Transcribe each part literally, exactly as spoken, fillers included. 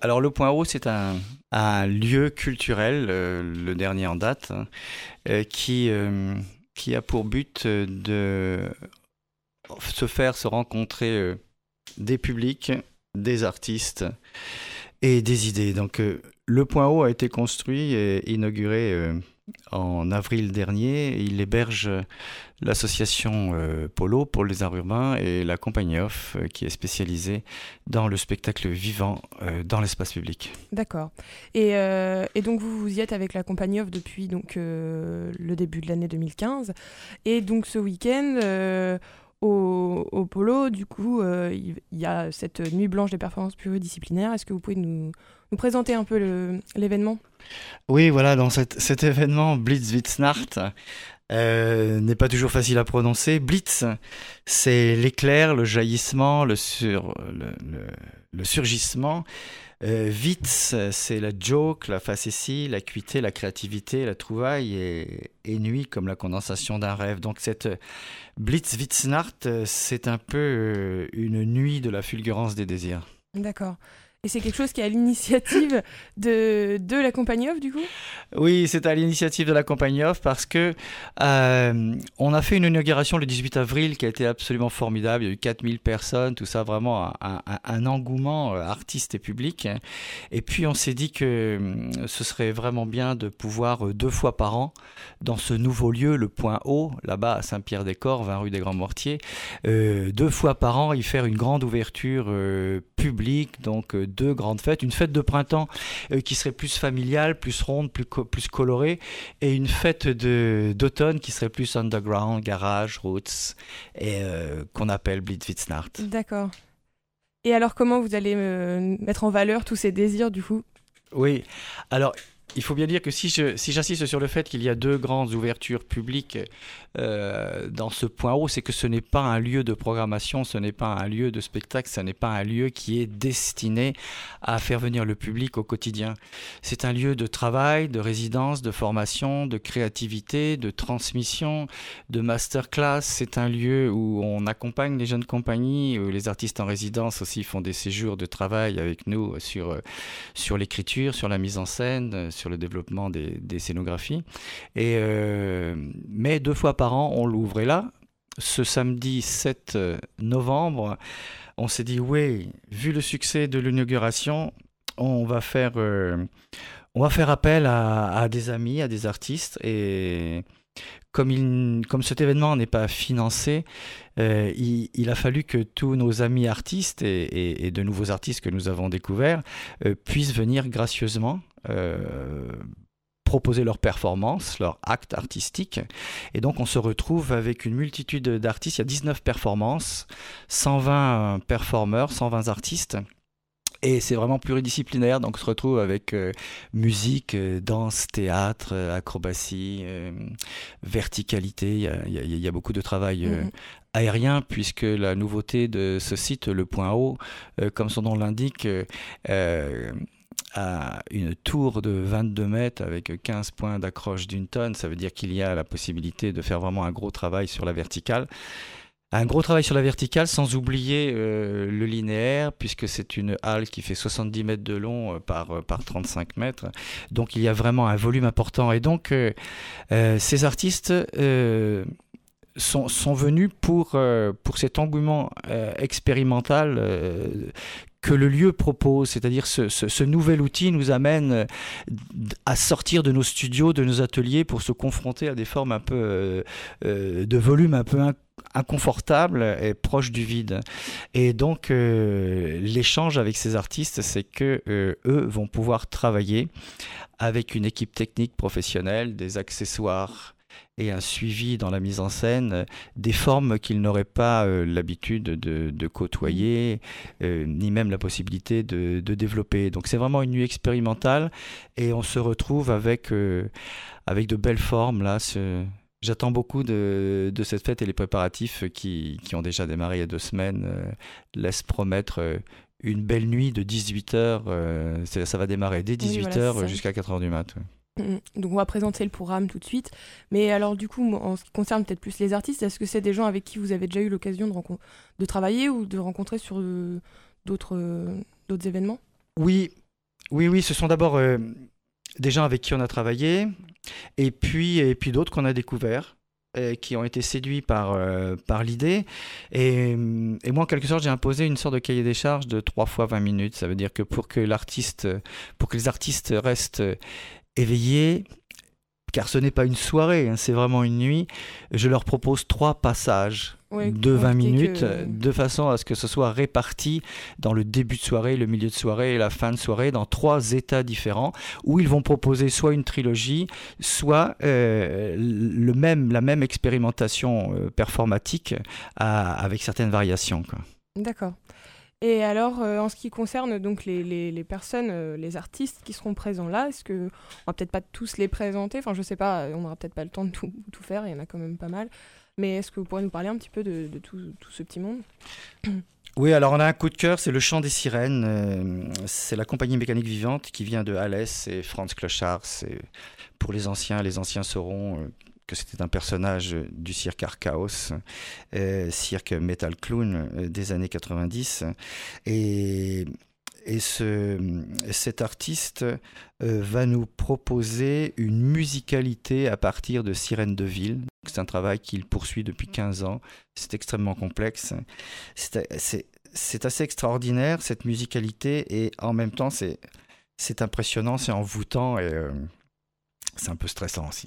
Alors le Point Haut, c'est un, un lieu culturel, euh, le dernier en date, hein, euh, qui, euh, qui a pour but de se faire se rencontrer euh, des publics, des artistes et des idées. Donc euh, le Point Haut a été construit et inauguré euh, en avril dernier. Il héberge l'association euh, Polo pour les arts urbains et la compagnie Off euh, qui est spécialisée dans le spectacle vivant euh, dans l'espace public. D'accord. Et, euh, et donc vous, vous y êtes avec la compagnie Off depuis donc, euh, le début de l'année deux mille quinze. Et donc ce week-end, euh, au, au Polo, du coup, euh, il y a cette nuit blanche des performances pluridisciplinaires. Est-ce que vous pouvez nous, nous présenter un peu le, l'événement ? Oui, voilà, dans cet, cet événement Blitzwitznacht, Euh, n'est pas toujours facile à prononcer. Blitz, c'est l'éclair, le jaillissement, le, sur, le, le, le surgissement. Euh, Witz, c'est la joke, la facétie, l'acuité, la créativité, la trouvaille, et, et nuit comme la condensation d'un rêve. Donc cette Blitzwitznacht, c'est un peu une nuit de la fulgurance des désirs. D'accord. Et c'est quelque chose qui est à l'initiative de, de la compagnie Off, du coup ? Oui, c'est à l'initiative de la compagnie Off parce que euh, on a fait une inauguration le dix-huit avril qui a été absolument formidable. Il y a eu quatre mille personnes, tout ça, vraiment un, un, un engouement artiste et public. Et puis on s'est dit que ce serait vraiment bien de pouvoir deux fois par an, dans ce nouveau lieu, le Point Haut, là-bas à Saint-Pierre-des-Corps, vingt rue des Grands Mortiers, euh, deux fois par an y faire une grande ouverture euh, publique, donc euh, deux grandes fêtes, une fête de printemps euh, qui serait plus familiale, plus ronde, plus, co- plus colorée, et une fête de, d'automne qui serait plus underground, garage, roots, et euh, qu'on appelle Blitzwitznacht. D'accord. Et alors, comment vous allez euh, mettre en valeur tous ces désirs, du coup ? Oui, alors il faut bien dire que si, je, si j'insiste sur le fait qu'il y a deux grandes ouvertures publiques euh, dans ce Point Haut, c'est que ce n'est pas un lieu de programmation, ce n'est pas un lieu de spectacle, ce n'est pas un lieu qui est destiné à faire venir le public au quotidien. C'est un lieu de travail, de résidence, de formation, de créativité, de transmission, de masterclass. C'est un lieu où on accompagne les jeunes compagnies, où les artistes en résidence aussi font des séjours de travail avec nous sur, sur l'écriture, sur la mise en scène, sur le développement des, des scénographies. Et, euh, mais deux fois par an, on l'ouvre. Et là, ce samedi sept novembre, on s'est dit, oui, vu le succès de l'inauguration, on va faire, euh, on va faire appel à, à des amis, à des artistes. Et comme, il, comme cet événement n'est pas financé, euh, il, il a fallu que tous nos amis artistes et, et, et de nouveaux artistes que nous avons découverts euh, puissent venir gracieusement Euh, proposer leurs performances, leurs actes artistiques. Et donc, on se retrouve avec une multitude d'artistes. Il y a dix-neuf performances, cent vingt performeurs, cent vingt artistes. Et c'est vraiment pluridisciplinaire, donc on se retrouve avec euh, musique, euh, danse, théâtre, euh, acrobatie, euh, verticalité. Il y a, il y a, il y a beaucoup de travail euh, mmh. aérien, puisque la nouveauté de ce site, le Point Haut, euh, comme son nom l'indique, euh, à une tour de vingt-deux mètres avec quinze points d'accroche d'une tonne. Ça veut dire qu'il y a la possibilité de faire vraiment un gros travail sur la verticale. Un gros travail sur la verticale sans oublier euh, le linéaire, puisque c'est une halle qui fait soixante-dix mètres de long euh, par, euh, par trente-cinq mètres. Donc il y a vraiment un volume important. Et donc euh, euh, ces artistes euh, sont, sont venus pour, euh, pour cet engouement euh, expérimental euh, que le lieu propose, c'est-à-dire ce, ce, ce nouvel outil nous amène à sortir de nos studios, de nos ateliers pour se confronter à des formes un peu euh, euh, de volume un peu inc- inconfortable et proche du vide. Et donc euh, l'échange avec ces artistes, c'est que euh, eux vont pouvoir travailler avec une équipe technique professionnelle, des accessoires et un suivi dans la mise en scène, des formes qu'ils n'auraient pas euh, l'habitude de, de côtoyer, euh, ni même la possibilité de, de développer. Donc c'est vraiment une nuit expérimentale et on se retrouve avec, euh, avec de belles formes là. Ce... J'attends beaucoup de, de cette fête et les préparatifs qui, qui ont déjà démarré il y a deux semaines euh, laissent promettre euh, une belle nuit de dix-huit heures. Euh, ça va démarrer dès dix-huit heures oui, voilà, jusqu'à quatre heures du mat'. Ouais. Donc on va présenter le programme tout de suite. Mais alors du coup, en ce qui concerne peut-être plus les artistes, est-ce que c'est des gens avec qui vous avez déjà eu l'occasion de, rencon- de travailler ou de rencontrer sur euh, d'autres, euh, d'autres événements ? Oui. Oui, oui, ce sont d'abord euh, des gens avec qui on a travaillé, et puis, et puis d'autres qu'on a découverts, euh, qui ont été séduits par, euh, par l'idée. Et, et moi, en quelque sorte, j'ai imposé une sorte de cahier des charges de trois fois vingt minutes. Ça veut dire que pour que l'artiste, pour que les artistes restent éveillés, car ce n'est pas une soirée, hein, c'est vraiment une nuit, je leur propose trois passages ouais, de vingt minutes, que... de façon à ce que ce soit réparti dans le début de soirée, le milieu de soirée et la fin de soirée, dans trois états différents, où ils vont proposer soit une trilogie, soit euh, le même, la même expérimentation euh, performatique à, avec certaines variations, quoi. D'accord. Et alors, euh, en ce qui concerne donc les, les, les personnes, euh, les artistes qui seront présents là, est-ce que on va peut-être pas tous les présenter, enfin je sais pas, on n'aura peut-être pas le temps de tout, tout faire, il y en a quand même pas mal, mais est-ce que vous pourriez nous parler un petit peu de, de tout, tout ce petit monde? Oui, alors on a un coup de cœur, c'est le Chant des Sirènes, euh, c'est la compagnie mécanique vivante qui vient de Alès, et Franz Clochard, c'est pour les anciens, les anciens sauront euh, que c'était un personnage du cirque Archaos, euh, cirque metal clown euh, des années quatre-vingt-dix. Et, et ce, cet artiste euh, va nous proposer une musicalité à partir de Sirènes de Ville. C'est un travail qu'il poursuit depuis quinze ans. C'est extrêmement complexe. C'est, c'est, c'est assez extraordinaire, cette musicalité, et en même temps, c'est, c'est impressionnant, c'est envoûtant, et... Euh, c'est un peu stressant aussi.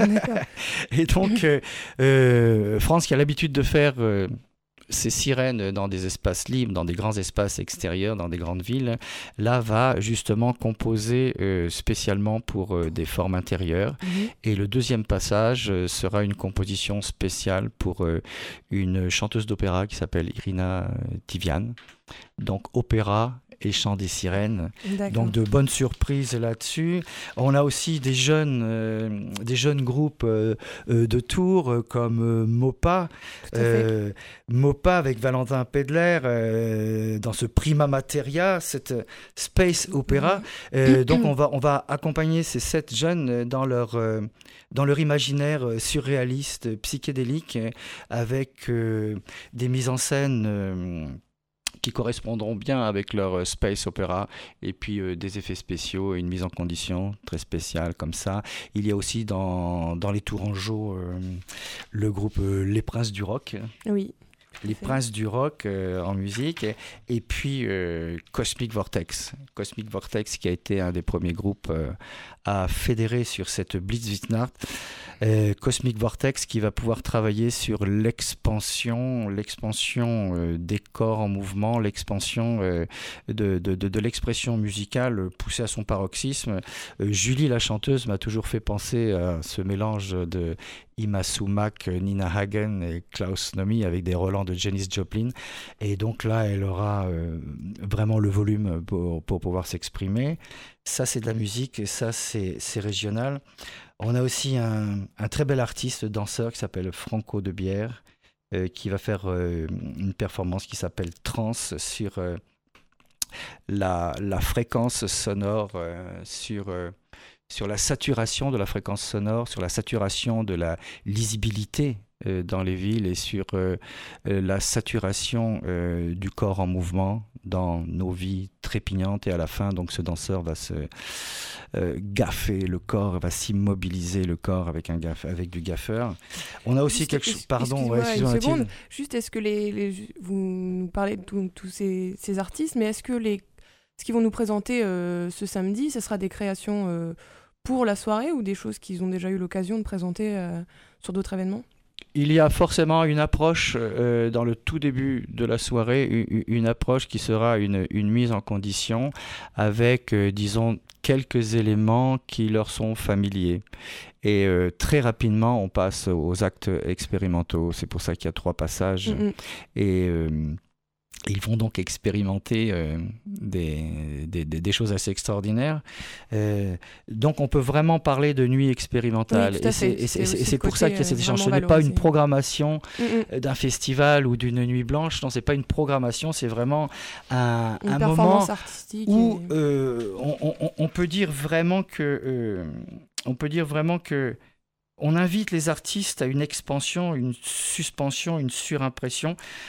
Et donc, euh, euh, France, qui a l'habitude de faire euh, ces sirènes dans des espaces libres, dans des grands espaces extérieurs, dans des grandes villes, là va justement composer euh, spécialement pour euh, des formes intérieures. Mmh. Et le deuxième passage euh, sera une composition spéciale pour euh, une chanteuse d'opéra qui s'appelle Irina Tivian. Donc, opéra et chant des sirènes. D'accord. Donc de bonnes surprises là-dessus. On a aussi des jeunes, euh, des jeunes groupes euh, euh, de Tours euh, comme euh, Mopa, euh, Mopa avec Valentin Pedler euh, dans ce Prima Materia, cette space opéra. Euh, donc on va on va accompagner ces sept jeunes dans leur euh, dans leur imaginaire surréaliste, psychédélique, avec euh, des mises en scène euh, qui correspondront bien avec leur space opéra, et puis euh, des effets spéciaux et une mise en condition très spéciale comme ça. Il y a aussi dans, dans les Tourangeaux euh, le groupe euh, Les Princes du Rock. Oui. Les Princes du Rock euh, en musique, et, et puis euh, Cosmic Vortex. Cosmic Vortex qui a été un des premiers groupes euh, à fédérer sur cette Blitzwitnacht. Euh, Cosmic Vortex qui va pouvoir travailler sur l'expansion, l'expansion euh, des corps en mouvement, l'expansion euh, de, de, de, de l'expression musicale poussée à son paroxysme. Euh, Julie, la chanteuse, m'a toujours fait penser à ce mélange de Ima Sumac, Nina Hagen et Klaus Nomi avec des relents de Janis Joplin. Et donc là, elle aura euh, vraiment le volume pour, pour pouvoir s'exprimer. Ça, c'est de la musique, et ça, c'est, c'est régional. On a aussi un, un très bel artiste, danseur, qui s'appelle Franco de Bière, euh, qui va faire euh, une performance qui s'appelle Trans sur euh, la, la fréquence sonore, euh, sur... Euh, sur la saturation de la fréquence sonore, sur la saturation de la lisibilité euh, dans les villes, et sur euh, euh, la saturation euh, du corps en mouvement dans nos vies trépignantes. Et à la fin, donc, ce danseur va se euh, gaffer le corps, va s'immobiliser le corps avec, un gaff, avec du gaffeur. On a aussi juste, quelque chose... Pardon, ouais, excusez-moi, une seconde. Juste, est-ce que les, les, vous nous parlez de tous ces, ces artistes, mais est-ce que les, ce qu'ils vont nous présenter euh, ce samedi, ce sera des créations... Euh, pour la soirée, ou des choses qu'ils ont déjà eu l'occasion de présenter euh, sur d'autres événements? Il y a forcément une approche euh, dans le tout début de la soirée, une, une approche qui sera une, une mise en condition avec, euh, disons, quelques éléments qui leur sont familiers. Et euh, très rapidement, on passe aux actes expérimentaux. C'est pour ça qu'il y a trois passages. Mm-hmm. Et... Euh, Ils vont donc expérimenter euh, des, des, des choses assez extraordinaires. Euh, donc on peut vraiment parler de nuit expérimentale. Oui, et c'est, et c'est, et c'est, et c'est pour ça qu'il y a cet échange. Ce n'est pas une programmation mm-hmm. d'un festival ou d'une nuit blanche. Non, ce n'est pas une programmation, c'est vraiment un, un moment où et... euh, on, on, on peut dire vraiment que... Euh, on peut dire vraiment que on invite les artistes à une expansion, une suspension, une surimpression,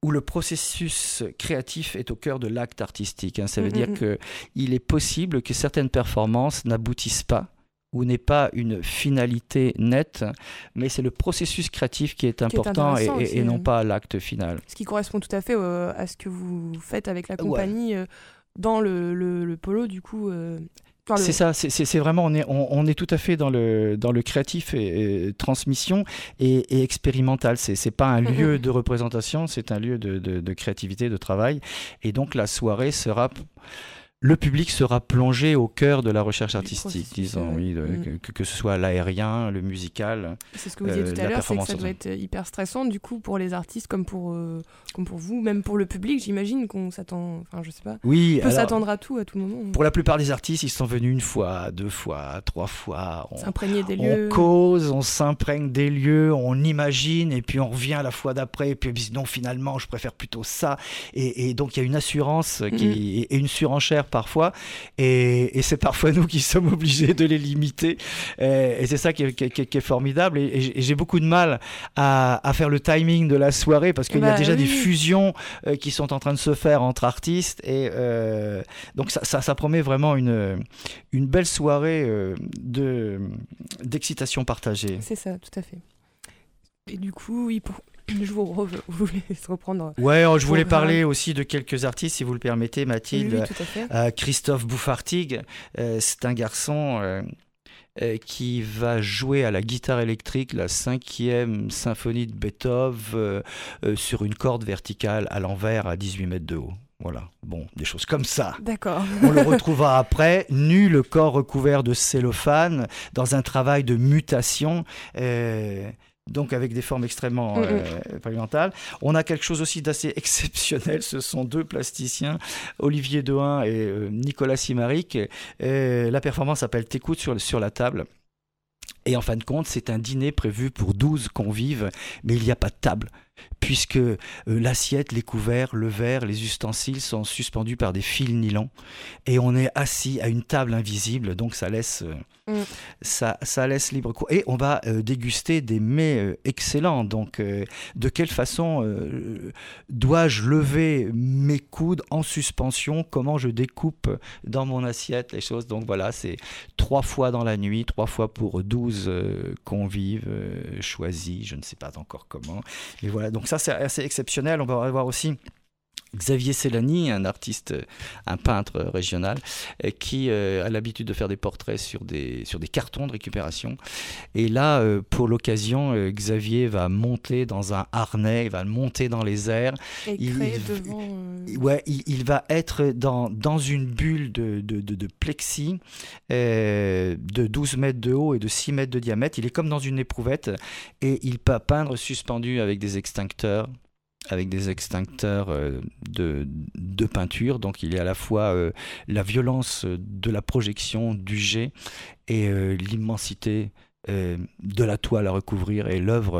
où le processus créatif est au cœur de l'acte artistique. Hein. Ça veut Mmh, dire mmh. qu'il est possible que certaines performances n'aboutissent pas ou n'ait pas une finalité nette, mais c'est le processus créatif qui est important Qui est et, intéressant et- aussi, et non euh. pas l'acte final. Ce qui correspond tout à fait euh, à ce que vous faites avec la Ouais. compagnie euh, dans le, le, le polo, du coup. euh, enfin, le- C'est ça, c'est, c'est- c'est vraiment, on est, on, on est tout à fait dans le, dans le créatif et, et transmission et, et expérimental. C'est, c'est pas un Mhm. lieu de représentation, c'est un lieu de, de, de créativité, de travail. Et donc la soirée sera... Le public sera plongé au cœur de la recherche Du artistique, processus, disons, ouais. oui, de- Mm. que, que ce soit l'aérien, le musical. C'est ce que vous disiez euh, tout la à l'heure, c'est que performance ça doit surtout. être hyper stressant, du coup, pour les artistes comme pour, euh, comme pour vous, même pour le public, j'imagine qu'on s'attend. Enfin, je sais pas. Oui, On peut alors, s'attendre à tout à tout moment. pour la plupart des artistes, ils sont venus une fois, deux fois, trois fois. On, S'imprégner des on lieux. cause, on s'imprègne des lieux, on imagine, et puis on revient la fois d'après, et puis on dit non, finalement, je préfère plutôt ça. Et, et donc, il y a une assurance qui, Mhm. et une surenchère parfois, et, et c'est parfois nous qui sommes obligés de les limiter. Et, et c'est ça qui est, qui est- qui est formidable. Et, et j'ai- et j'ai beaucoup de mal à, à faire le timing de la soirée, parce qu'il y a Bah, déjà oui, des oui. fusions euh, qui sont en train de se faire entre artistes, et euh, donc ça, ça, ça promet vraiment une, une belle soirée euh, de, d'excitation partagée. C'est ça, tout à fait. Et du coup, oui, pour... je vous, re... vous laisse reprendre. Ouais, oh, je voulais Pour, parler aussi de quelques artistes, si vous le permettez, Oui, Mathilde. oui, tout à fait. Euh, Christophe Bouffartigue, euh, c'est un garçon euh, euh, qui va jouer à la guitare électrique la cinquième symphonie de Beethoven euh, euh, sur une corde verticale à l'envers à dix-huit mètres de haut. Voilà, bon, des choses comme ça. D'accord. On le retrouvera après, nu, le corps recouvert de cellophane, dans un travail de mutation, euh, donc avec des formes extrêmement euh, expérimentales. On a quelque chose aussi d'assez exceptionnel, ce sont deux plasticiens, Olivier Dehain et euh, Nicolas Simaric. Euh, la performance s'appelle T'écoutes sur, sur la table. Et en fin de compte, c'est un dîner prévu pour douze convives, mais il n'y a pas de table, puisque euh, l'assiette, les couverts, le verre, les ustensiles sont suspendus par des fils nylon, et on est assis à une table invisible, donc ça laisse, euh, Mm. ça, ça laisse libre cours. Et on va euh, déguster des mets euh, excellents, donc euh, de quelle façon euh, dois-je lever mes coudes en suspension, comment je découpe dans mon assiette les choses, donc voilà, c'est trois fois dans la nuit, trois fois pour douze euh, convives euh, choisis, je ne sais pas encore comment. Et voilà, donc ça c'est assez exceptionnel. On va avoir aussi Xavier Cellani, un artiste, un peintre régional, euh, qui euh, a l'habitude de faire des portraits sur des, sur des cartons de récupération. Et là, euh, pour l'occasion, euh, Xavier va monter dans un harnais, il va monter dans les airs. Et Il- créer il- devant. euh, Ouais, il, il va être dans, dans une bulle de, de, de, de plexi euh, de douze mètres de haut et de six mètres de diamètre. Il est comme dans une éprouvette et il peut peindre suspendu avec des extincteurs avec des extincteurs euh, de, de peinture. Donc il y a à la fois euh, la violence de la projection, du jet, et euh, l'immensité euh, de la toile à recouvrir. Et l'œuvre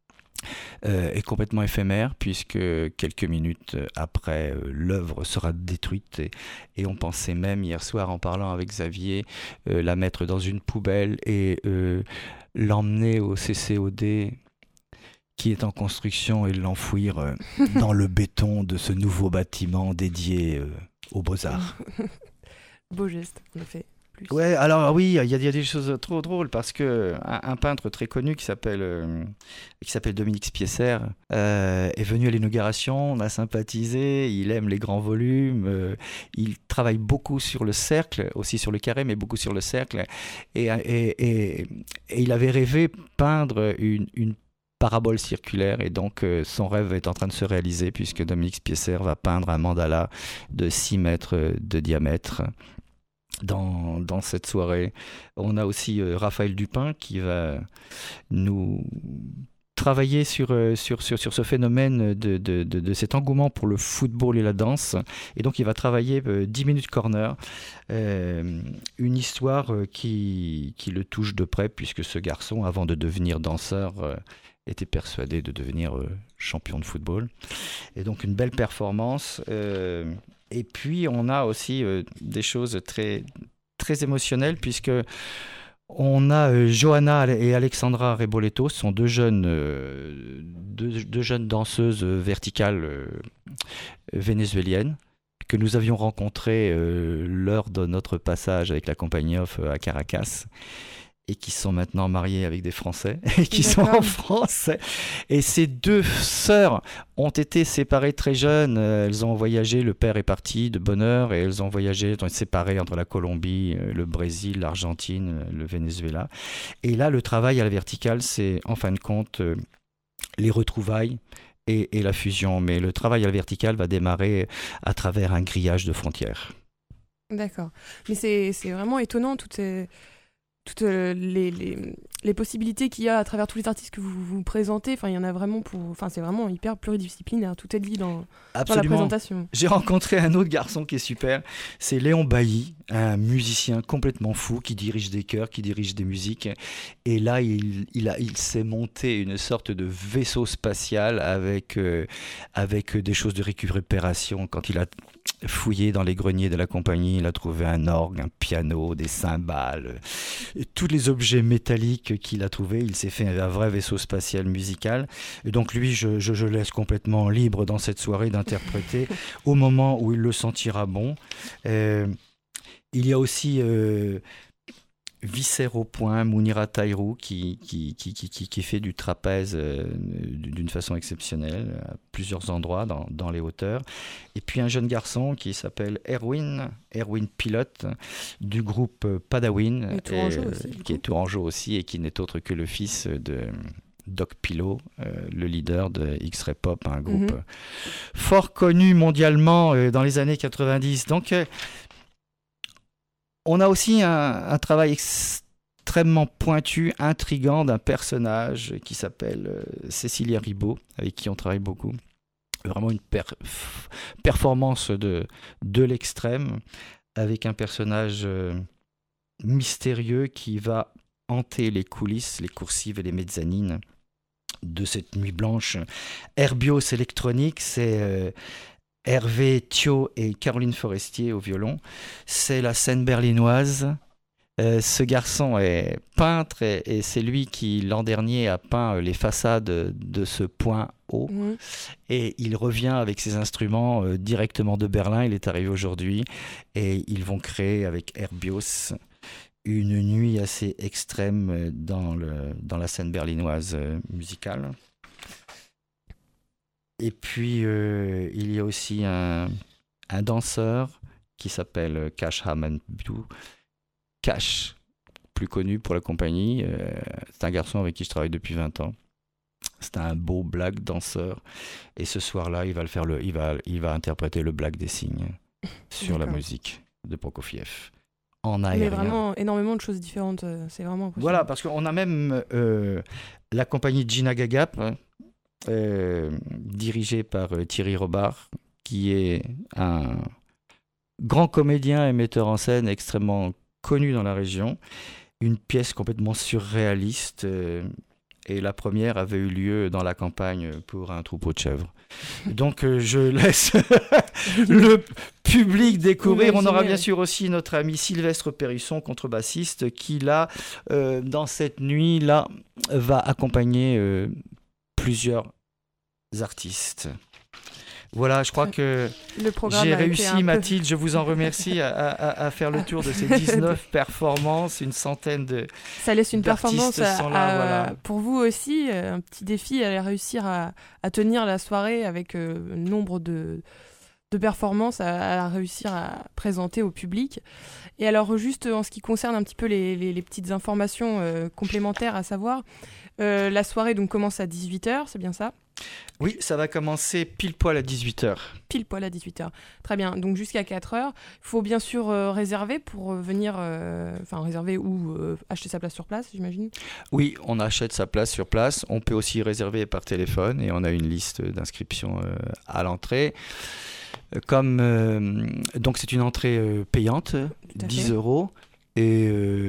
euh, est complètement éphémère, puisque quelques minutes après, euh, l'œuvre sera détruite. Et, et on pensait même hier soir, en parlant avec Xavier, euh, la mettre dans une poubelle et euh, l'emmener au C C O D qui est en construction, et l'enfouir euh, dans le béton de ce nouveau bâtiment dédié euh, aux Beaux-Arts. Beau geste, en effet. Plus. Ouais, alors oui, il y, a- il y a des choses trop drôles, parce que un, un peintre très connu qui s'appelle euh, qui s'appelle Dominique Spiesser euh, est venu à l'inauguration, on a sympathisé, il aime les grands volumes, euh, il travaille beaucoup sur le cercle, aussi sur le carré, mais beaucoup sur le cercle, et, et, et, et il avait rêvé peindre une, une parabole circulaire, et donc euh, son rêve est en train de se réaliser, puisque Dominique Spiesser va peindre un mandala de six mètres de diamètre dans, dans cette soirée. On a aussi euh, Raphaël Dupin qui va nous travailler sur, euh, sur, sur, sur ce phénomène de, de, de, de cet engouement pour le football et la danse, et donc il va travailler euh, dix minutes corner, euh, une histoire euh, qui, qui le touche de près, puisque ce garçon, avant de devenir danseur, euh, était persuadé de devenir euh, champion de football. Et donc une belle performance. Euh, et puis on a aussi euh, des choses très, très émotionnelles, puisque On a euh, Johanna et Alexandra Reboleto, ce sont deux jeunes, euh, deux, deux jeunes danseuses euh, verticales euh, vénézuéliennes que nous avions rencontrées euh, lors de notre passage avec la compagnie off euh, à Caracas et qui sont maintenant mariées avec des Français et qui D'accord. sont en France. Et ces deux sœurs ont été séparées très jeunes. Elles ont voyagé, le père est parti de bonne heure et elles ont voyagé, elles ont été séparées entre la Colombie, le Brésil, l'Argentine, le Venezuela. Et là, le travail à la verticale, c'est en fin de compte euh, les retrouvailles et, et la fusion. Mais le travail à la verticale va démarrer à travers un grillage de frontières. D'accord. Mais c'est, c'est vraiment étonnant, toutes ces... toutes les, les, les possibilités qu'il y a à travers tous les artistes que vous vous présentez. Enfin, il y en a vraiment pour... Enfin, c'est vraiment hyper pluridisciplinaire. Tout est dit dans, dans la présentation. J'ai rencontré un autre garçon qui est super. C'est Léon Bailly, un musicien complètement fou qui dirige des chœurs, qui dirige des musiques. Et là, il, il, a, il s'est monté une sorte de vaisseau spatial avec, euh, avec des choses de récupération. Quand il a fouillé dans les greniers de la compagnie, il a trouvé un orgue, un piano, des cymbales... Et tous les objets métalliques qu'il a trouvés, il s'est fait un vrai vaisseau spatial musical. Et donc lui, je, je, je laisse complètement libre dans cette soirée d'interpréter au moment où il le sentira bon. Euh, il y a aussi euh, Viscère au point, Mounira Taïrou, qui, qui, qui, qui, qui, qui fait du trapèze euh, d'une façon exceptionnelle à plusieurs endroits dans, dans les hauteurs. Et puis un jeune garçon qui s'appelle Erwin, Erwin Pilote, du groupe Padawin, et, et, aussi, qui est tourangeau aussi et qui n'est autre que le fils de Doc Pilot, euh, le leader de X-Ray Pop, un groupe mm-hmm. fort connu mondialement euh, dans les années quatre-vingt-dix. Donc, euh, on a aussi un, un travail extrêmement pointu, intriguant d'un personnage qui s'appelle euh, Cécilia Ribaud, avec qui on travaille beaucoup. Vraiment une per- performance de, de l'extrême, avec un personnage euh, mystérieux qui va hanter les coulisses, les coursives et les mezzanines de cette nuit blanche. Herbios électronique, c'est... Euh, Hervé Thio et Caroline Forestier au violon. C'est la scène berlinoise. Euh, ce garçon est peintre et, et c'est lui qui, l'an dernier, a peint les façades de ce point haut. Mmh. Et il revient avec ses instruments euh, directement de Berlin. Il est arrivé aujourd'hui et ils vont créer avec Herbios une nuit assez extrême dans, le, dans la scène berlinoise euh, musicale. Et puis, euh, il y a aussi un, un danseur qui s'appelle Cash Hamanbou. Cash, plus connu pour la compagnie. Euh, c'est un garçon avec qui je travaille depuis vingt ans. C'est un beau black danseur. Et ce soir-là, il va, le faire le, il va, il va interpréter le black des signes sur D'accord. la musique de Prokofiev. En aérien. Il y a vraiment énormément de choses différentes. C'est vraiment impressionnant. Voilà, parce qu'on a même euh, la compagnie Gina Gagap, Euh, dirigé par euh, Thierry Robart, qui est un grand comédien et metteur en scène extrêmement connu dans la région. Une pièce complètement surréaliste. Euh, et la première avait eu lieu dans la campagne pour un troupeau de chèvres. Donc euh, je laisse le public découvrir. On aura bien sûr aussi notre ami Sylvestre Périsson, contrebassiste, qui là, euh, dans cette nuit-là, va accompagner euh, plusieurs artistes. Voilà, je crois que j'ai réussi, Mathilde, peu... je vous en remercie, à, à, à faire le tour de ces dix-neuf performances, une centaine de Ça laisse une performance à, là, à, voilà. Pour vous aussi, un petit défi à réussir à, à tenir la soirée avec euh, nombre de, de performances à, à réussir à présenter au public. Et alors, juste en ce qui concerne un petit peu les, les, les petites informations euh, complémentaires à savoir, euh, la soirée donc, commence à dix-huit heures, c'est bien ça ? Oui, ça va commencer pile poil à dix-huit heures. Pile poil à dix-huit heures. Très bien, donc jusqu'à quatre heures. Il faut bien sûr euh, réserver pour euh, venir, enfin euh, réserver ou euh, acheter sa place sur place, j'imagine. Oui, on achète sa place sur place. On peut aussi réserver par téléphone et on a une liste d'inscriptions euh, à l'entrée. Comme, euh, donc c'est une entrée euh, payante, dix euros. Et euh,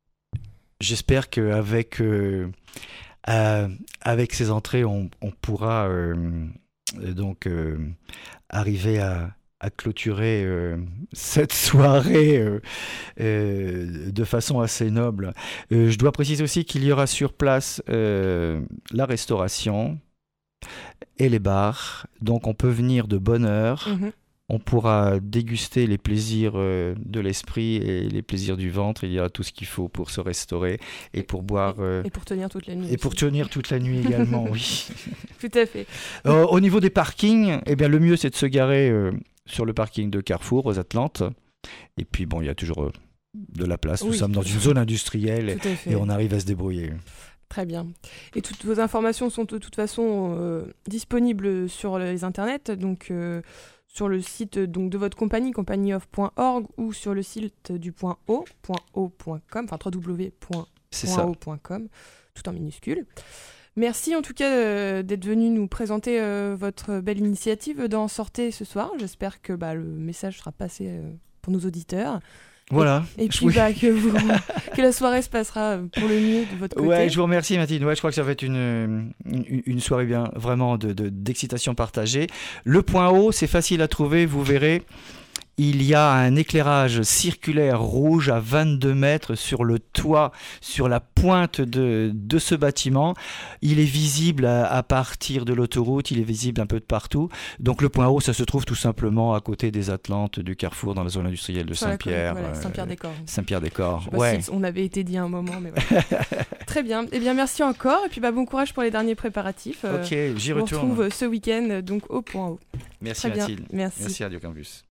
j'espère qu'avec... Euh, Euh, avec ces entrées, on, on pourra euh, donc euh, arriver à, à clôturer euh, cette soirée euh, euh, de façon assez noble. Euh, je dois préciser aussi qu'il y aura sur place euh, la restauration et les bars, donc on peut venir de bonne heure. Mhm. On pourra déguster les plaisirs euh, de l'esprit et les plaisirs du ventre. Il y a tout ce qu'il faut pour se restaurer et pour boire. Euh, Et pour tenir toute la nuit. et pour aussi. tenir toute la nuit également, oui. Tout à fait. Euh, au niveau des parkings, eh bien, le mieux c'est de se garer euh, sur le parking de Carrefour aux Atlantes. Et puis bon, il y a toujours euh, de la place. Nous Oui. sommes dans une zone industrielle et, Tout à fait. et on arrive à se débrouiller. Très bien. Et toutes vos informations sont de toute façon euh, disponibles sur les internets, donc euh, sur le site donc, de votre compagnie, compagnie off point org, ou sur le site du point O, point O point com, enfin w w w point o point com, tout en minuscule. Merci en tout cas euh, d'être venu nous présenter euh, votre belle initiative dans Sortez ce soir. J'espère que bah, le message sera passé euh, pour nos auditeurs. Voilà. Et, et puis Oui. bah, que, vous, que la soirée se passera pour le mieux de votre côté. Ouais, je vous remercie Mathilde. Ouais, je crois que ça va être une, une, une soirée bien, vraiment de, de, d'excitation partagée. Le point haut, c'est facile à trouver, vous verrez. Il y a un éclairage circulaire rouge à vingt-deux mètres sur le toit, sur la pointe de, de ce bâtiment. Il est visible à, à partir de l'autoroute, il est visible un peu de partout. Donc le point haut, ça se trouve tout simplement à côté des Atlantes, du Carrefour, dans la zone industrielle de Sur la Saint-Pierre. commune, voilà, euh, Saint-Pierre-des-Corps. Saint-Pierre-des-Corps, Je sais pas ouais. si on avait été dit à un moment, mais voilà. Très bien. Eh bien, merci encore. Et puis, bah, bon courage pour les derniers préparatifs. Euh, Ok, j'y on retourne. retrouve ce week-end donc au point haut. Merci Très bien. Mathilde. Merci. Merci Radio Campus.